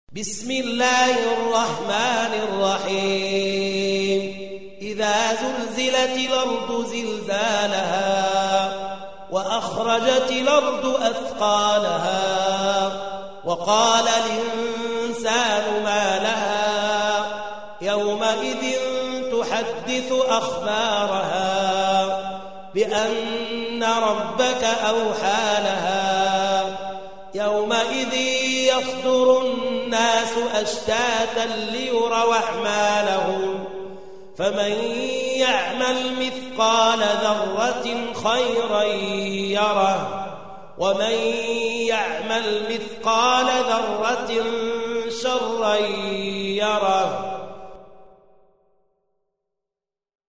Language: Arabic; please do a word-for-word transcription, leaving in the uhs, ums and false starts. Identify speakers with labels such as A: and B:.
A: بسم الله الرحمن الرحيم إذا زلزلت الأرض زلزالها وأخرجت الأرض أثقالها وقال الإنسان ما لها يومئذ تحدث أخبارها بأن ربك أوحى لها يومئذ يصدر الناس أشتاتا ليروا أعمالهم فمن يعمل مثقال ذرة خيرا يره ومن يعمل مثقال ذرة شرا يره